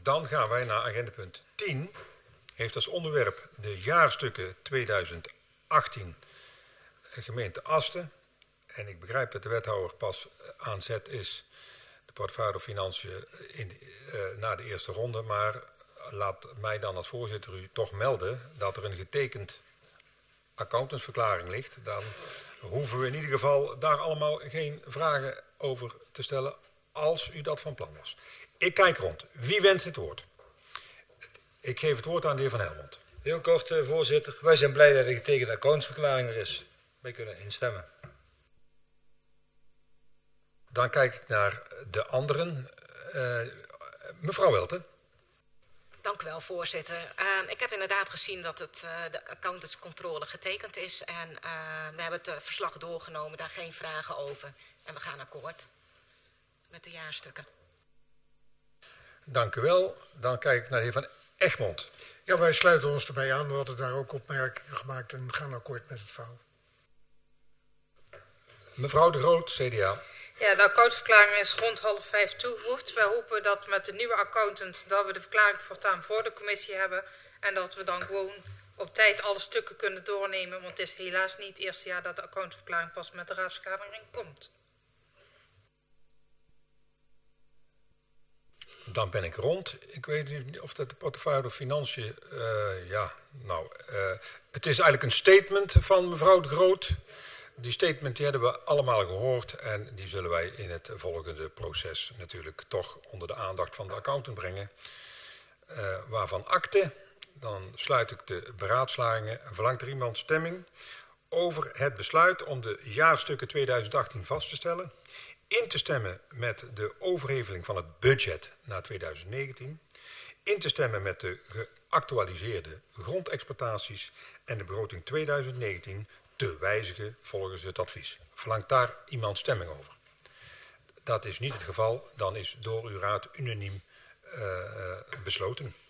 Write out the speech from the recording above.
Dan gaan wij naar agendapunt 10. Heeft als onderwerp de jaarstukken 2018 gemeente Asten. En ik begrijp dat de wethouder pas aan zet is, de portefeuille Financiën, na de eerste ronde. Maar laat mij dan als voorzitter u toch melden dat er een getekend accountantsverklaring ligt. Dan hoeven we in ieder geval daar allemaal geen vragen over te stellen als u dat van plan was. Ik kijk rond. Wie wenst het woord? Ik geef het woord aan de heer Van Helmond. Heel kort, voorzitter. Wij zijn blij dat de getekende accountantsverklaring er is. Wij kunnen instemmen. Dan kijk ik naar de anderen. Mevrouw Welten. Dank u wel, voorzitter. Ik heb inderdaad gezien dat de accountantscontrole getekend is. En we hebben het verslag doorgenomen, daar geen vragen over. En we gaan akkoord met de jaarstukken. Dank u wel. Dan kijk ik naar de heer Van Egmond. Ja, wij sluiten ons erbij aan. We hadden daar ook opmerkingen gemaakt en gaan akkoord met het verhaal. Mevrouw de Groot, CDA. Ja, de accountsverklaring is rond 4:30 toegevoegd. Wij hopen dat met de nieuwe accountant dat we de verklaring voortaan voor de commissie hebben. En dat we dan gewoon op tijd alle stukken kunnen doornemen. Want het is helaas niet het eerste jaar dat de accountsverklaring pas met de raadsvergadering komt. Dan ben ik rond. Ik weet niet of dat de portefeuille Financiën... het is eigenlijk een statement van mevrouw de Groot. Die statement die hebben we allemaal gehoord en die zullen wij in het volgende proces natuurlijk toch onder de aandacht van de accountant brengen. Waarvan akte. Dan sluit ik de beraadslagingen. Verlangt er iemand stemming over het besluit om de jaarstukken 2018 vast te stellen? In te stemmen met de overheveling van het budget naar 2019. In te stemmen met de geactualiseerde grondexploitaties en de begroting 2019 te wijzigen volgens het advies. Verlangt daar iemand stemming over? Dat is niet het geval. Dan is door uw raad unaniem besloten.